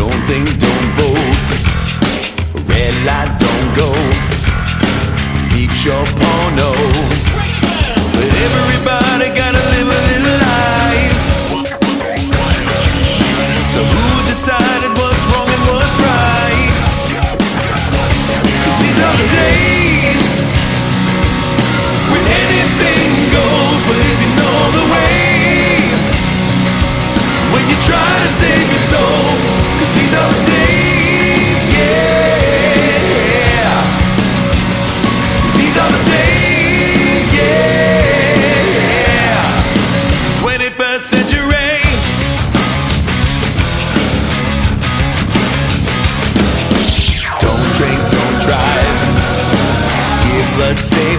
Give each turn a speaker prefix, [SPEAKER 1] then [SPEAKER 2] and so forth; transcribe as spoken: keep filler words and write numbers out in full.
[SPEAKER 1] Don't think, don't vote. Red light, don't go. Keep your porno. But everybody gotta live a little life. So who decided what's wrong and what's right? 'Cause these are the days when anything goes, but if you know the way, when you try to save your soul, 'cause these are the days, yeah. These are the days, yeah. twenty-first century. Don't drink, don't drive. Give blood, say